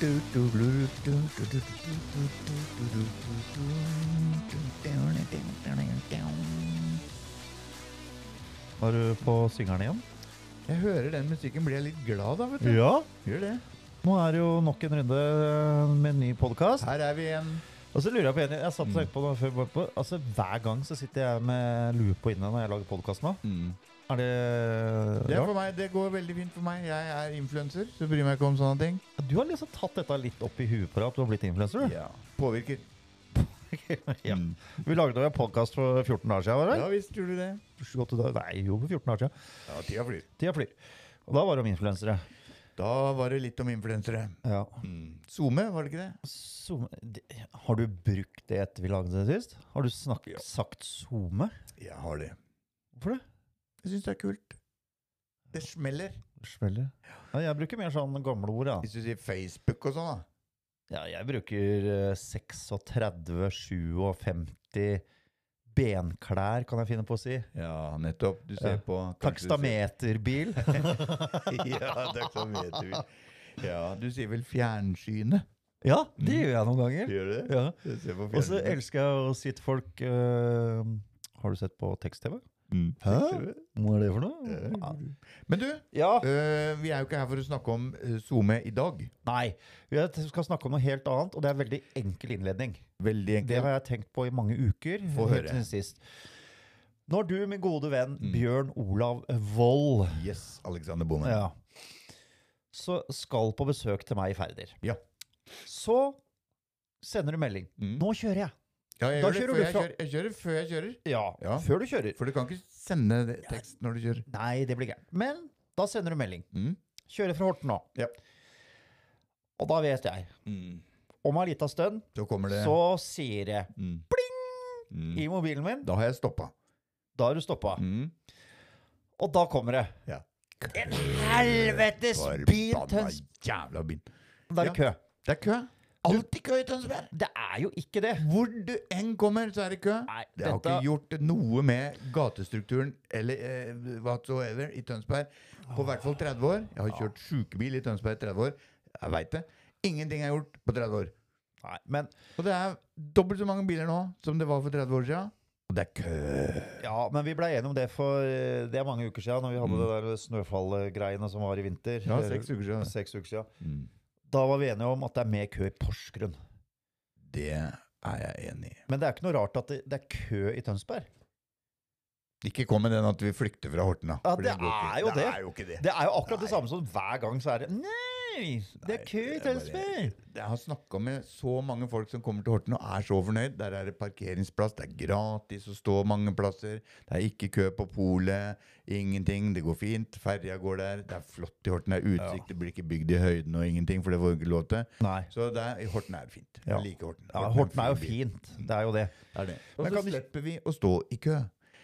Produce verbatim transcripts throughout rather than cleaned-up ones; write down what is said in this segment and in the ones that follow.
Var du på syngeren igjen? Jeg hører den musikken, blir jeg litt glad da, vet du. Ja. Gjør det. Nå er det jo nok en runde med en ny podcast. Her er vi igjen. Og så lurer jeg på en, jeg satt og tenkte på det før, på, altså hver gang så sitter jeg med lue på inne når jeg lager podcast nå. Mm. Er det... Det, er for meg, det går veldig fint for meg. Jeg er influencer, så bryr meg ikke om sånne ting. Du har liksom tatt dette litt opp i huet på deg, at du har blitt influencer, du? Ja, påvirker. Ja. Vi lagde jo en podcast for fjorten dager siden, var det? Ja, visst tror du det. Nei, jo, for fjorten dager siden. Ja, tida flyr. Tida flyr. Og da var det om influensere. Da var det litt om influensere. Ja. Mm. Zoome, var det ikke det? Zoom, det- har du brukt det etter vi lagde det sist? Har du snak, Ja. sagt zoome? Jeg har det. Hvorfor det? Jeg synes det er kult. Det smeller. Det smeller. Ja, jeg bruker mer sånn gamle ord, ja. Hvis du sier Facebook og sånn da. Ja, jeg bruker eh, seksogtretti, femtisju benklær, kan jeg finne på å si. Ja, nettopp. Du ser Ja. på... Takstameterbil. Ja, takstameter. Ja, du sier vel fjernsynet? Ja, det gjør jeg noen ganger. Gjør du det? Ja. Jeg ser på Og så fjernsynet. elsker jeg å si til folk, eh, har du sett på tekst-tv? Mm. Hæ? Tekst-TV. Hva er det for noe? Ja. Men du, Ja. øh, vi er jo ikke her for å snakke om øh, Zoome i dag. Nei, vi skal snakke om noe helt annet, og det er veldig enkel innledning. Veldig Det enkelt. har jeg tenkt på i mange uker. Få helt høre. siden sist. Når du, min gode venn, Mm. Bjørn Olav Vold, Yes, Alexander Boman. ja, så skal på besøk til meg i Færder. Ja. Så sender du melding. Mm. Nå kjører jeg. Ja, jeg, Da gjør det kjører før du jeg, fra- kjører, jeg kjører før jeg kjører. Ja, Ja. før du kjører. For du kan ikke sende det- tekst når du kjører. Nei, det blir gærent. Men da sender du melding. Mm. Kjører fra Horten nå. Ja. Og da vet jeg, Mm. om en liten stund, Så kommer det... så sier det Mm. Mm. i mobilen min, Da har jeg stoppet. da har du stoppet. Mm. Og da kommer det. Ja. En helvetes bil, Forbanna Tøns. jævla bil. Da er det kø. Det er kø. Alltid kø i Tønsberg. Det er jo ikke det. Hvor du enn kommer, så er det kø. Nei, Det har dette- ikke gjort noe med gatestrukturen eller eh, whatsoever i Tønsberg på hvert fall tretti år. Jeg har kjørt sykebil i Tønsberg i tretti år. Jeg vet det. Ingenting er gjort på tretti år. Nei, men Og det er dobbelt så mange biler nå som det var for tretti år siden. Og det er kø. Ja, men vi ble enige om det for eh, det er mange uker siden, når vi hadde Mm. det der snøfallgreiene som var i vinter. Ja, seks uker siden. Seks uker siden. Mm. Da var vi enige om at det er mer kø i Porsgrunn. Det er jeg enig i. Men det er ikke noe rart at det, det er kø i Tønsberg. Ikke kom med den at vi flykter fra Horten, da. Ja, for det går ikke. er jo det. Det er jo ikke det. Det er jo akkurat det Nei. samme som hver gang så er det Nei, det er Nei, kø i det er bare- Tønsberg. Jeg har snakket med så mange folk som kommer til Horten og er så fornøyd. Der er det parkeringsplass, det er gratis å stå mange plasser. Det er ikke kø på polet, ingenting, det går fint. Ferja går der, det er flott i Horten, det er utsikt, det blir ikke bygd i høyden og ingenting, for det får vi ikke lov til. Nei. Så det er, i Horten er det fint. Ja. Jeg liker Horten. Ja, Horten er jo en fin by. fint. Det er jo det. Det er det. Og Men så kan du- slipper vi å stå i kø.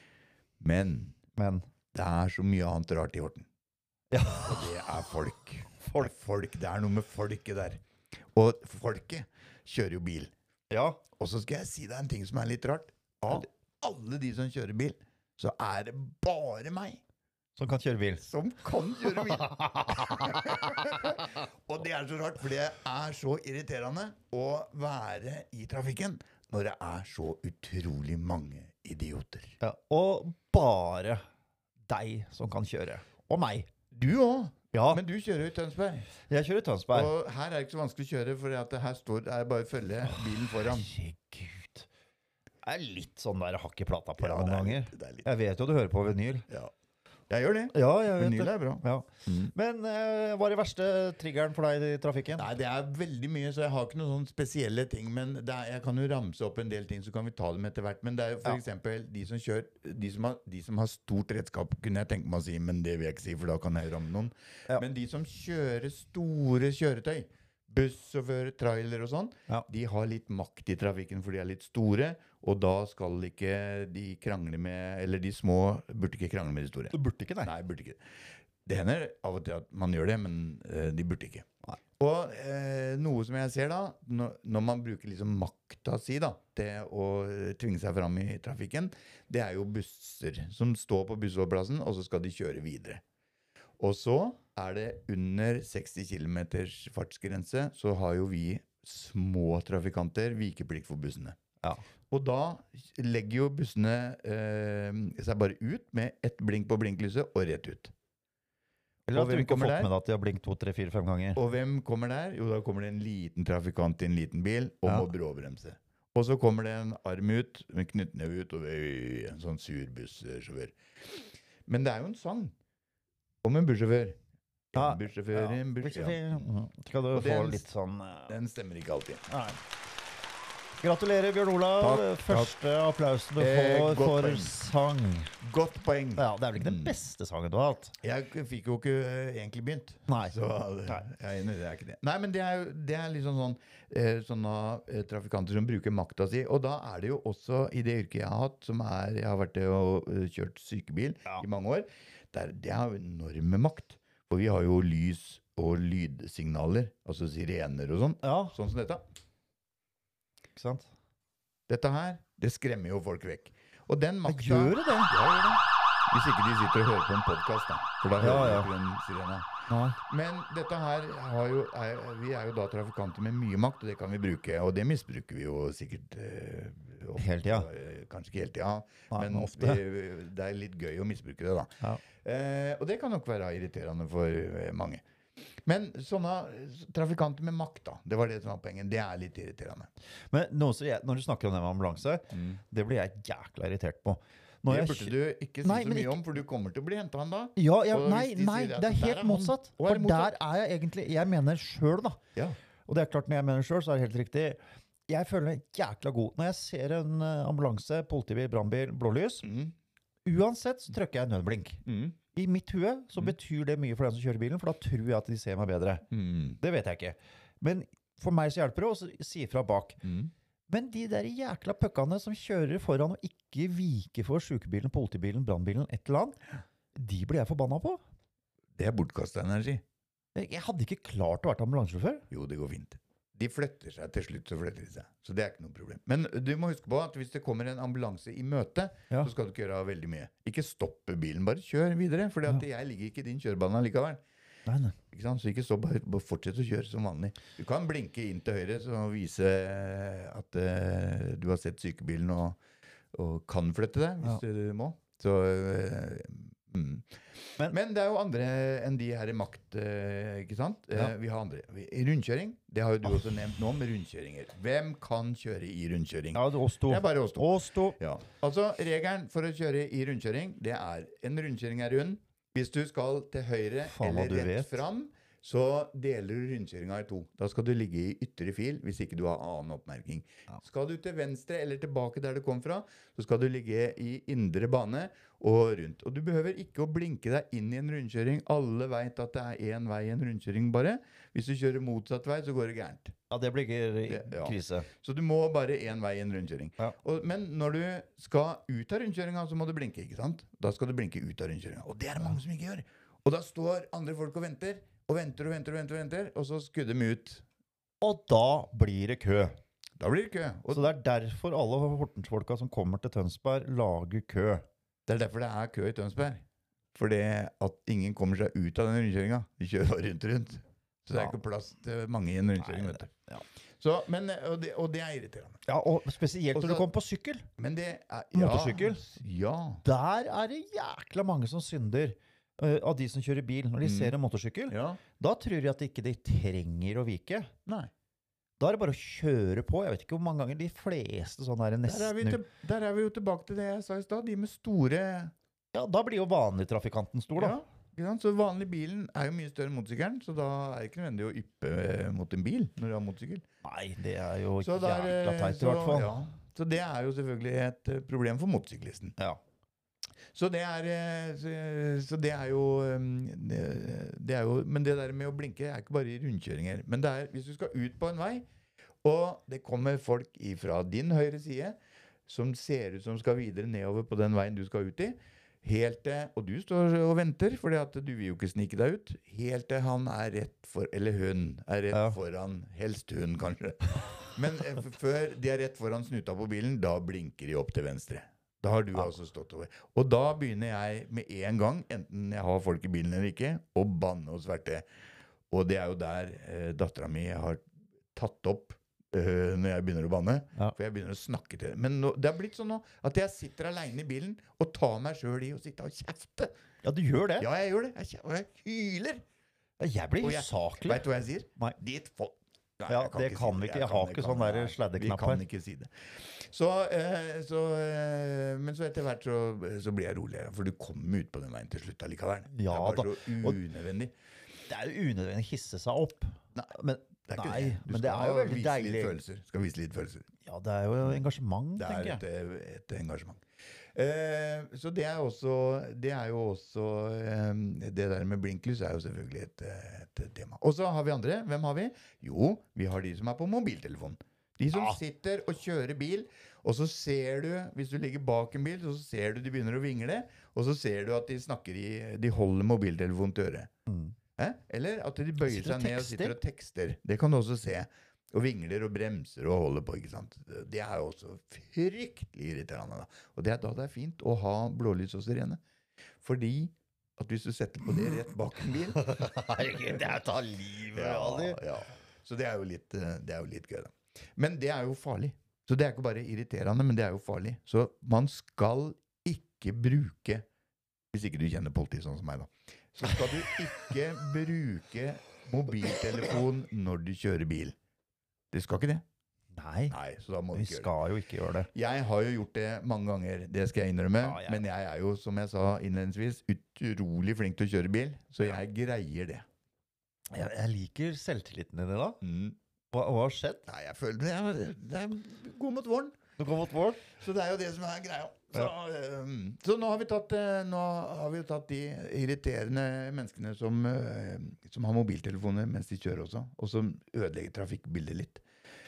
Men Men det er så mye annet rart i Horten. ja. Og det er folk. folk. Folk. Det er noe med folket der. Og folket kjører jo bil. ja. Og så skal jeg si deg en ting som er litt rart. Av alle de som kjører bil, så er det bare meg Som kan kjøre bil. som kan kjøre bil. Og det er så rart, for det er så irriterende å være i trafikken når det er så utrolig mange idioter. Ja. Og bare deg som kan kjøre. Og meg. Du også. Ja, Men du kjører jo i Tønsberg. jeg kjører Tønsberg. Og her er det ikke så vanskelig å kjøre, for at her står, er bare å følge bilen foran. Herregud. Det er litt sånn der hakk i plata på Ja, deg det er noen ganger. litt- det er litt- Jeg vet jo du hører på vinyl. Ja. Jeg gjør det. Ja, jeg vet Vinyl det. er bra. Ja. Mm. Men eh, hva er det verste triggeren for deg i trafikken? Nei, det er veldig mye, så jeg har ikke noen sånne spesielle ting, men det er, jeg kan jo ramse opp en del ting, så kan vi ta dem etter hvert. Men det er jo for Ja. eksempel de som kjører, de som, har, de som har stort redskap, kunne jeg tenke meg å si, men det vil jeg ikke si, for da kan jeg jo ramme noen. Ja. Men de som kjører store kjøretøy, bussjåfør, trailer og sånn, Ja. de har litt makt i trafikken, for de er litt store, og da skal ikke de krangle med, eller de små burde ikke krangle med de store. Du burde ikke, nei. Nei, burde ikke. Det hender av og til at man gjør det, men eh, de burde ikke. Nei. Og eh, noe som jeg ser da, når, når man bruker liksom makta si da, til å eh, tvinge seg fram i trafikken, det er jo busser som står på bussholdeplassen, og så skal de kjøre videre. Og så er det under seksti kilometers fartsgrense, så har jo vi små trafikanter vikeplikt for bussene. Ja. Og da legger jo bussene eh, seg bare ut med ett blink på blinklyset og rett ut. Eller Og at du hvem ikke har kommer fått der? med deg at de har blinkt to, tre, fire, fem ganger. Og hvem kommer der? Jo, da kommer det en liten trafikant i en liten bil og Ja. må bråbremse. Og så kommer det en arm ut, med knyttneve ut, og øy, en sånn sur bussjåfør. Men det er jo en sang om en bussjåfør. Ja, En bussjåfør, Ja. en bussjåfør. Mhm. Skal du Og få den- litt sånn eh, Den stemmer ikke alltid. Nei. Gratulerer, Bjørn Olav. Takk, Første applausen du Eh, får godt for poeng. sang. Godt poeng. Ja, det er vel ikke den Mm. beste sangen du har hatt? Jeg fikk jo ikke eh, egentlig begynt. Nei. Så det, jeg er enig, det er ikke det. Nei, men det er, jo- det er liksom sånn eh, sånne eh, trafikanter som bruker makta si. Og da er det jo også i det yrket jeg har hatt, som er, jeg har vært det og eh, kjørt sykebil Ja. i mange år, der, det har jo enorme makt. For vi har jo lys og lydsignaler, altså sirener og sånn, Ja, sånn som dette. ikke sant? Dette her, det skremmer jo folk vekk. Og den makta... Gjør det det? Ja, gjør det. Hvis ikke de sitter og hører på en podcast da. For da Ja, hører de ja. ikke den sirena. Nei. Men dette her har jo, er, vi er jo da trafikanter med mye makt, og det kan vi bruke. Og det misbruker vi jo sikkert eh, ofte, Hele tida. eh, Kanskje ikke hele tida, Nei, men men ofte. eh, det er litt gøy å misbruke det da. Ja. Eh, og det kan nok være irriterende for eh, mange. Men sånne trafikanter med makt da, det var det som var poenget, det er litt irriterende. Men noe som jeg, når du snakker om det med ambulanse, det blir jeg jækla irritert på. Når Det jeg burde kjø- du ikke si Nei, så men mye ikke- om, for du kommer til å bli hentet han da. Ja, ja, Og nei, hvis de nei, sier at det er der helt er han. motsatt. Å, er For det motsatt? der er jeg egentlig, jeg mener selv da. Ja. Og det er klart, når jeg mener selv, så er det helt riktig. Jeg føler meg jækla god. Når jeg ser en eh, ambulanse, politibil, brannbil, blålys, Mm. uansett så trykker jeg nødblink. Mm. I mitt hue så betyr det mye for den som kjører bilen, for da tror jeg at de ser meg bedre. Mm. Det vet jeg ikke. Men for meg så hjelper det også å si fra bak. Mm. Men de der jækla pøkkene som kjører foran og ikke viker for sykebilen, politibilen, brannbilen, et eller annet, de blir jeg forbanna på. Det er bortkastet energi. Jeg jeg hadde ikke klart å være ambulansesjåfør. Jo, det går fint. De flytter seg til slutt, så flytter de seg. Så det er ikke noe problem. Men du må huske på at hvis det kommer en ambulanse i møte, Ja. så skal du ikke gjøre veldig mye. Ikke stoppe bilen, bare kjør videre, for jeg ligger ikke i din kjørebane likevel. Nei, nei. Ikke sant? Så ikke stopp, bare, bare fortsett å kjøre som vanlig. Du kan blinke inn til høyre så vise eh, at eh, du har sett sykebilen og, og kan flytte deg hvis du må. Så, eh, mm. Men- Men, det er jo andre enn de her i makt, eh, ikke sant? Eh, Ja. Vi har andre. Vi- I rundkjøring, det har jo du også nevnt nå med rundkjøringer. Hvem kan kjøre i rundkjøring? Ja, det er oss to. Det er bare oss to. Oss to. Ja. Altså, regelen for å kjøre i rundkjøring, det er en rundkjøring er rund. Hvis du skal til høyre Faen, hva eller du rett vet. fram, så deler du rundkjøringa i to. Da skal du ligge i ytre fil, hvis ikke du har annen oppmerking. Ja. Skal du til venstre eller tilbake der du kom fra, så skal du ligge i indre bane og rundt. Og du behøver ikke å blinke deg inn i en rundkjøring. Alle vet at det er en vei i en rundkjøring bare. Hvis du kjører motsatt vei, så går det gærent. Ja, det blir ikke Det- ja. krise. Så du må bare en vei i en rundkjøring. Ja. Og, men når du skal ut av rundkjøringa, så må du blinke, ikke sant? Da skal du blinke ut av rundkjøringa. Og det er det mange som ikke gjør. Og da står andre folk og venter, og venter og venter og venter, og venter, og så skudder de ut. Og da blir det kø. Da blir det kø. Og Så det er derfor alle Hortensfolka som kommer til Tønsberg lager kø. det er derfor det er kø i Tønsberg. Fordi at ingen kommer seg ut av den rundkjøringa. De kjører bare rundt rundt. Så det er Ja. ikke plass til mange i en rundkjøring, vet du. Ja. Så, men, og, det, og det er irriterende. Ja, og spesielt Og når så- du kommer på sykkel. Men det er... Motorsykkel? Ja. Der er det jækla mange som synder eh, av de som kjører bil. Når de Mm. ser en motorsykkel, Ja. da tror de at ikke de trenger å vike. Nei. Da er det bare å kjøre på. Jeg vet ikke hvor mange ganger de fleste sånne der Der er, vi nesten... til, der er vi jo tilbake til det jeg sa i stad. De med store... Ja, da blir jo vanlig trafikanten stor da. Ja, ikke sant? Så vanlig bilen er jo mye større enn motorsykkelen, så da er det ikke nødvendig å yppe eh, mot en bil når du har motorsykkel. Nei, det er jo Så, der, eh, jækla teit i så, hvert fall. ja. så det er jo selvfølgelig et eh, problem for motorsyklisten. Ja. Så det er, eh, så, så det er jo eh, det, det er jo Men det der med å blinke er ikke bare i rundkjøringer. Men det er hvis du skal ut på en vei, og det kommer folk fra din høyre side som ser ut som skal videre nedover på den veien du skal ut i, helt til, og du står og venter, fordi at du vil jo ikke snike deg ut, helt til han er rett for, eller hun er rett Ja. foran, helst hun kanskje. Men eh, f- før de er rett foran snuta på bilen, da blinker de opp til venstre. Da har du altså stått over. Og da begynner jeg med en gang, enten jeg har folk i bilen eller ikke, å banne og sverte. Og det er jo der eh, datteren min har tatt opp eh, når jeg begynner å banne. Ja. For jeg begynner å snakke til det. Men nå, det har blitt sånn nå at jeg sitter alene i bilen og tar meg selv i å sitte og kjefte. Ja, du gjør det. Ja, jeg gjør det. Jeg, kje- og jeg hyler. Jeg blir Og jeg- usaklig. Vet du hva jeg sier? Nei. Ditt folk. Nei, Ja, jeg det ikke kan si vi ikke. Jeg kan- har ikke kan- sånn der nei, sladdeknapp Vi kan her. ikke si det. Så, eh, så, eh, men så etter hvert så, så blir jeg roligere, for du kommer ut på den veien til slutt allikevel. Ja, det er da. bare så unødvendig. Det er jo unødvendig å hisse seg opp. Nei, Men, det er ikke nei, det. Du men det skal er jo veldig vise deilig. litt følelser. Skal vise litt følelser. Ja, det er jo engasjement, Det tenker er jeg. et, et engasjement. Eh, så det er, også, det er jo også eh, det der med blinklys er jo selvfølgelig et, et tema. Og så har vi andre. Hvem har vi? Jo, vi har de som er på mobiltelefon. De som Ja. sitter og kjører bil, og så ser du, hvis du ligger bak en bil, så ser du de begynner å vingle, og så ser du at de snakker i, de holder mobiltelefonen til øret. Mm. Eh? Eller at de bøyer Sitter og seg ned og tekster. sitter og tekster. Det kan du også se. Og vingler og bremser og holder på, ikke sant? Det er jo også fryktelig irriterende da. Og det er da det er fint å ha blålys og sirene. Fordi at hvis du setter på det rett bak en bil... Herregud, det er ta livet av ja, ja. Så det er, jo litt, eh, det er jo litt gøy da. Men det er jo farlig. Så det er ikke bare irriterende, men det er jo farlig. Så man skal ikke bruke, hvis ikke du kjenner politiet sånn som meg da, så skal du ikke bruke mobiltelefon når du kjører bil. Det skal ikke det. Nei, Nei, så da må du vi ikke gjøre det. skal jo ikke gjøre det. Jeg har jo gjort det mange ganger, det skal jeg innrømme. Ja, jeg- Men jeg er jo, som jeg sa innledningsvis, utrolig flink til å kjøre bil, så jeg greier det. Jeg, jeg liker selvtilliten din i dag. Mm. Hva, hva har skjedd? Nei, jeg føler det er, det er god mot våren. Du kom mot mål? Så det er jo det som er greia. Så, um, så nå, har vi tatt, eh, nå har vi jo tatt de irriterende menneskene som, eh, som har mobiltelefoner mens de kjører også, og som ødelegger trafikkbildet litt.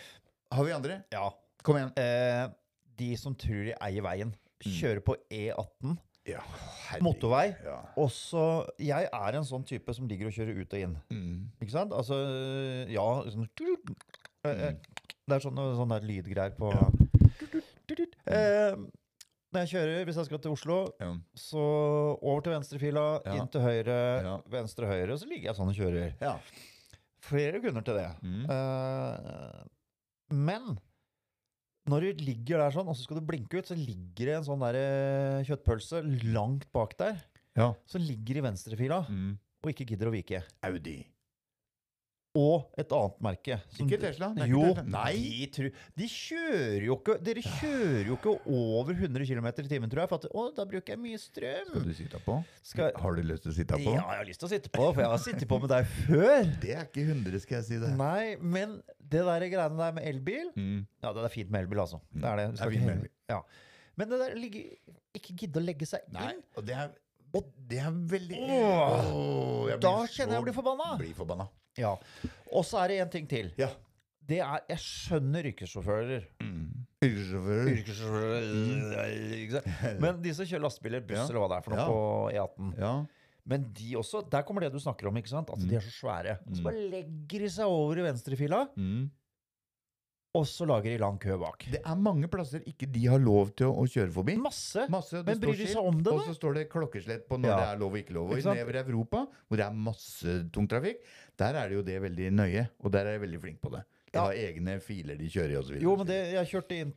Har vi andre? Ja. Kom igjen. Eh, de som tror de eier veien, kjører på E atten, Ja, herregud. motorvei. Ja. Også, jeg er en sånn type som ligger og kjører ut og inn. Mm. Ikke sant? Altså, ja, sånn, eh, eh, det er sånne, sånne der lydgreier på... Ja. Eh, når jeg kjører, hvis jeg skal til Oslo, Ja. så over til venstrefila, Ja. inn til høyre, Ja. venstre høyre, så ligger jeg sånn og kjører. Ja. Flere grunner til det. Mm. Eh, men når du ligger der sånn, og så skal du blinke ut, så ligger det en sånn der eh, kjøttpølse langt bak der, Ja. som ligger i venstrefila, Mm. og ikke gidder å vike. Audi. Og et annet merke. som- Ikke Tesla? Det er ikke Jo, Tesla. Nei. De, tru, de kjører jo ikke, dere kjører jo ikke over hundre kilometer i timen, tror jeg, for at, å, da bruker jeg mye strøm. Skal du sitte på? Skal, Har du lyst til å sitte på? ja, jeg har lyst til å sitte på, for jeg har sittet på med deg før. Det er ikke hundre, skal jeg si det. Nei, men det der greiene der med elbil, Mm. ja, det er fint med elbil, altså. Det er det. Det er fint med elbil. Ja. Men det der ligger, ikke gidde å legge seg Nei, inn. og det er, det er veldig... Åh, Åh, jeg da blir kjenner jeg så- jeg blir forbanna. Blir forbanna. Ja. Og så er det en ting til. Ja. Det er, jeg skjønner yrkessjåfører. Mm. Yrkessjåfører. Yrkessjåfører, ikke sant? Men de som kjører lastebiler, buss Ja. eller hva det er for noe Ja. på E atten. Ja. Men de også, der kommer det du snakker om, ikke sant? At de er så svære. Så Mm. bare legger de seg over i venstrefila, Mm. og så lager de lang kø bak. Det er mange plasser ikke de har lov til å, å kjøre forbi. Masse. Masse, det Men står bryr de seg skilt, om det, og da? så står det klokkeslett på når Ja. det er lov og ikke lov. Og Ikke sant? nedover i Europa, hvor det er masse tungtrafikk, der er det jo det veldig nøye, og der er jeg veldig flink på det. De Ja. har egne filer de kjører i og så videre. Jo, men det, jeg kjørte inn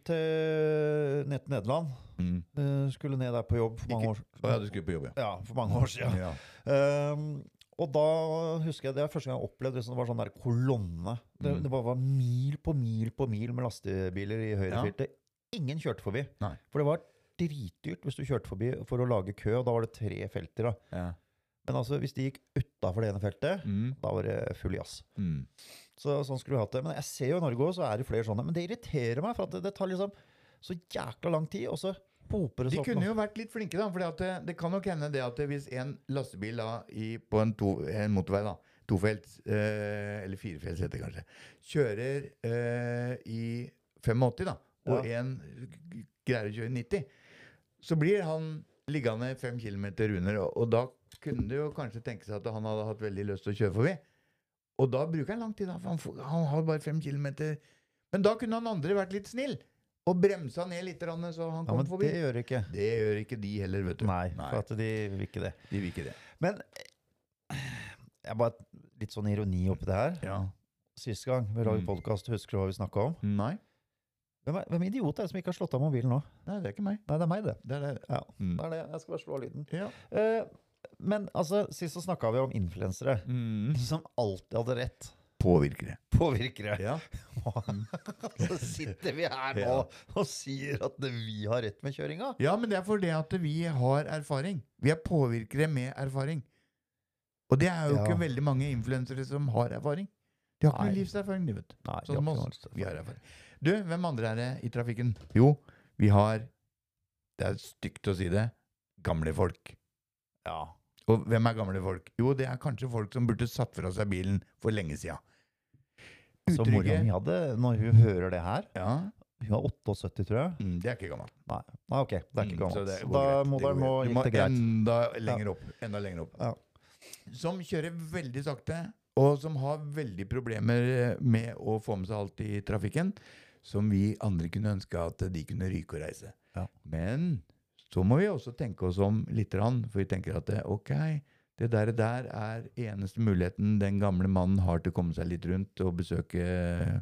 til ned til Nederland. Mm. Eh, Skulle ned der på jobb for mange Ikke- år Å ja, du skulle på jobb, ja. Ja, for mange år siden. Ja. Ehm, og da husker jeg, det er første gang jeg opplevde det, sånn- det var sånn der kolonne. Det, Mm. det bare var mil på mil på mil med lastebiler i høyrefiltet. Ingen kjørte forbi. Nei. For det var dritdyrt hvis du kjørte forbi for å lage kø, og da var det tre felter da. Ja. Men altså, hvis de gikk utenfor det ene feltet, Mm. da var det full jazz. Mm. Så sånn skulle vi hatt det. Men jeg ser jo i Norge også, så er det flere sånne. Men det irriterer meg, for at det, det tar liksom så jækla lang tid, og så hoper det De så opp kunne nå. jo vært litt flinke, da. For det, det kan nok hende det at det, hvis en lastebil da, i, på en, to, en motorvei, da, tofelts, eh, eller firefelts heter det kanskje, kjører eh, i åttifem, da, og Ja. en g- greier å kjøre nitti, så blir han liggende fem kilometer under, og, og da kunne det jo kanskje tenke seg at han hadde hatt veldig lyst til å kjøre forbi. Og da bruker han lang tid, da, for han, får- han har bare fem kilometer. Men da kunne han andre vært litt snill, og bremsa ned litt, så han Ja, kom men forbi. det gjør det ikke. Det gjør ikke de heller, vet du. Nei, for at de vil ikke det. De vil ikke det. Men jeg bare litt sånn ironi oppi det her. Ja. Siste gang vi laget Mm. podcast, husker du hva vi snakket om? Nei. Hvem, er, hvem idiot er det som ikke har slått av mobilen nå? Nei, det er ikke meg. Nei, det er meg det. Det er det. Ja, Mm. det er det. Jeg skal bare slå av lyden. Ja. Eh, men altså, sist så snakket vi om influensere, Mm. som alltid hadde rett. Påvirkere. Påvirkere. Ja. Så sitter vi her nå Ja. og sier at vi har rett med kjøringa. Ja, men det er for det at vi har erfaring. Vi er påvirkere med erfaring. Og det er jo Ja. ikke veldig mange influensere som har erfaring. De har ikke Nei. noe livserfaring, de vet. Nei, Sånn som de har ikke oss. noe Vi har erfaring. Du, hvem andre er det i trafikken? Jo, vi har, det er stygt å si det, gamle folk. Ja. Og hvem er gamle folk? Jo, det er kanskje folk som burde satt fra seg bilen for lenge siden. Så mora mi hadde, når hun hører det her, Ja, hun var syttiåtte, tror jeg. mm, det er ikke gammelt. Nei, Nei ok, det er ikke Mm, så gammelt. det Så går da greit. må Det dere går nå greit. Du gitt det greit. Enda lenger opp. Enda lenger opp. Ja. Som kjører veldig sakte, og som har veldig problemer med å få med seg alt i trafikken, som vi andre kunne ønske at de kunne ryke og reise. Ja. Men så må vi også tenke oss om litt, for vi tenker at det, ok, det der, der er eneste muligheten den gamle mannen har til å komme seg litt rundt og besøke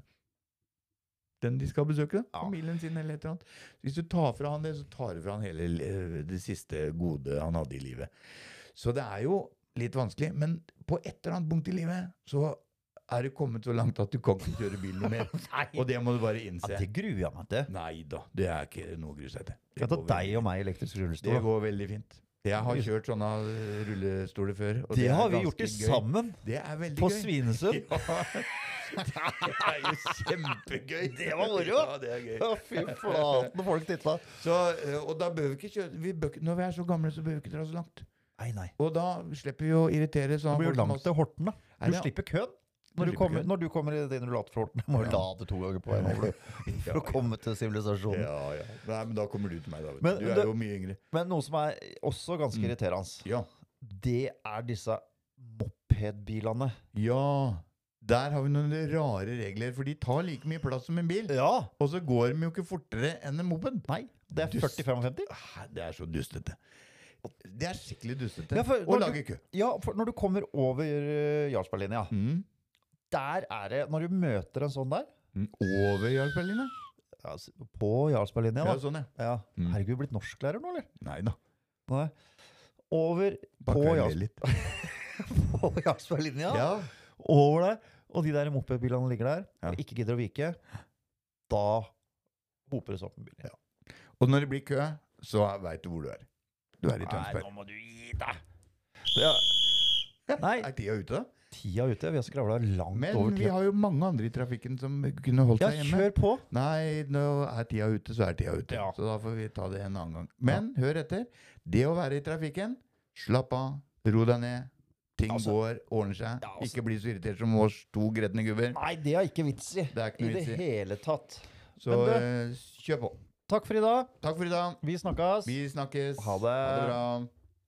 den de skal besøke, da. Ja. Familien sin eller et eller annet. Hvis du tar fra han det, så tar du fra han hele eh, det siste gode han hadde i livet. Så det er jo litt vanskelig, men på et eller annet punkt i livet så er det kommet så langt at du kan ikke kjøre bil noe mer. Og det må du bare innse. Ja, det gruer jeg meg til. Nei da, det er ikke noe å grue seg til. Det Jeg tar går deg veldig- og meg i elektrisk Det rullestol. går veldig fint. Jeg har kjørt sånne eh, rullestoler før. Og Det er har vi ganske gjort det gøy. sammen Det er veldig på gøy. Svinesund. Ja. Det er jo kjempegøy. Det var moro. Ja, det er gøy. Å, fy flaten, folk titla. Så, eh, og da bør vi ikke kjøre vi bør, ikke- Når vi er så gamle, så bør vi ikke dra så langt. Nei, nei. Og da slipper vi å irritere Det sånn blir folk jo som langt oss. til Horten, da. Nei, Du det er- slipper køen. Når Du du, slipper kommer, køen. når du kommer i din rullator for Horten, må du Ja. lade to ganger på veien over det, for Ja, å komme til sivilisasjonen. Ja, ja. Nei, men da kommer du til meg, da. Vet du. Men du er det- jo mye yngre. Men noe som er også ganske Mm. irriterende, Ja. det er disse mopedbilene. Ja. Der har vi noen rare regler, for de tar like mye plass som en bil. Ja. Og så går de jo ikke fortere enn en moped. Nei, det er Dust. førti femtifem. Ah, Det er så dustete. Det er skikkelig dustete Ja, for å når lage kø. Ja, for når du kommer over uh, Jarlsberglinja, Mm. der er det, når du møter en sånn der, Mm. Over Jarlsberglinja? ja, s- på Jarlsberglinja Ja, da. sånn, ja. Ja. Mm. Herregud, blitt norsklærer nå, eller? Nei da. Nei. Over på, Bakker Jarls det litt. på Jarlsberglinja, Ja. over der, og de der mopedbilene ligger der, Ja. og ikke gidder å vike, da hoper det seg opp med bilen. Og når det blir kø, så vet du hvor du er. Du er i Nei, Tønsberg. nå må du gi deg. Ja. Nei, Er tida ute, da? tida ute, vi har skravlet langt Men over vi tida. har jo mange andre i trafikken som kunne holdt Ja, seg hjemme. kjør på. Nei, nå er tida ute, så er tida ute. Ja. Så da får vi ta det en annen gang. Men hør etter. Det å være i trafikken, slapp av, ro deg ned. Ting Altså- går, ordner seg. Ja, altså- Ikke bli så irritert som oss to gretne gubber. Nei, det er ikke vits i. Det er ikke I noe det vits i. hele tatt. Så Men du- eh, kjør på. Takk for i dag. Takk for i dag. Vi snakkes. Vi snakkes. Ha det. Ha det bra.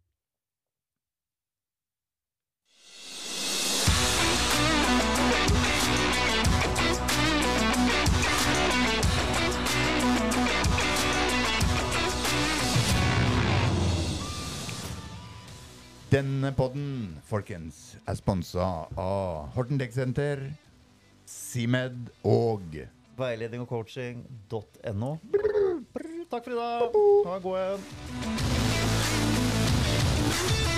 Denne podden, folkens, er sponsa av Horten Dekksenter, Simed og Veiledning og coaching .no. Takk for i dag. Ha en god en.